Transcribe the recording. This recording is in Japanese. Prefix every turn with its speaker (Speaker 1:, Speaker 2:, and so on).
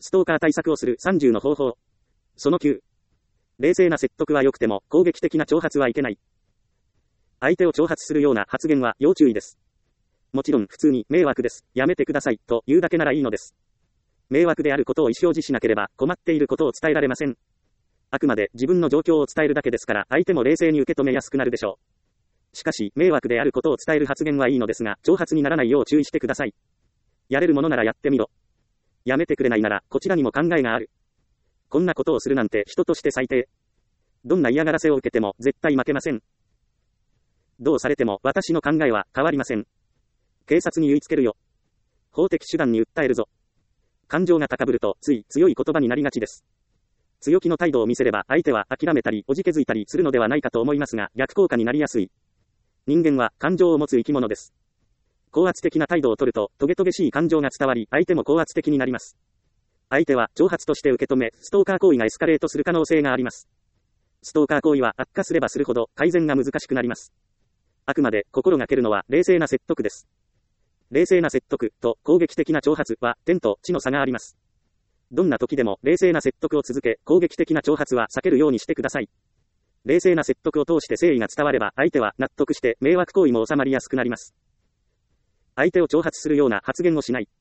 Speaker 1: ストーカー対策をする30の方法。その9。冷静な説得は良くても攻撃的な挑発はいけない。相手を挑発するような発言は要注意です。もちろん普通に迷惑です。やめてくださいと言うだけならいいのです。迷惑であることを意思表示しなければ困っていることを伝えられません。あくまで自分の状況を伝えるだけですから相手も冷静に受け止めやすくなるでしょう。しかし迷惑であることを伝える発言はいいのですが挑発にならないよう注意してください。やれるものならやってみろ。やめてくれないならこちらにも考えがある。こんなことをするなんて人として最低。どんな嫌がらせを受けても絶対負けません。どうされても私の考えは変わりません。警察に言いつけるよ。法的手段に訴えるぞ。感情が高ぶるとつい強い言葉になりがちです。強気の態度を見せれば相手は諦めたりおじけづいたりするのではないかと思いますが逆効果になりやすい。人間は感情を持つ生き物です。高圧的な態度を取るとトゲトゲしい感情が伝わり相手も高圧的になります。相手は挑発として受け止めストーカー行為がエスカレートする可能性があります。ストーカー行為は悪化すればするほど改善が難しくなります。あくまで心がけるのは冷静な説得です。冷静な説得と攻撃的な挑発は天と地の差があります。どんな時でも冷静な説得を続け、攻撃的な挑発は避けるようにしてください。冷静な説得を通して誠意が伝われば相手は納得して迷惑行為も収まりやすくなります。相手を挑発するような発言をしない。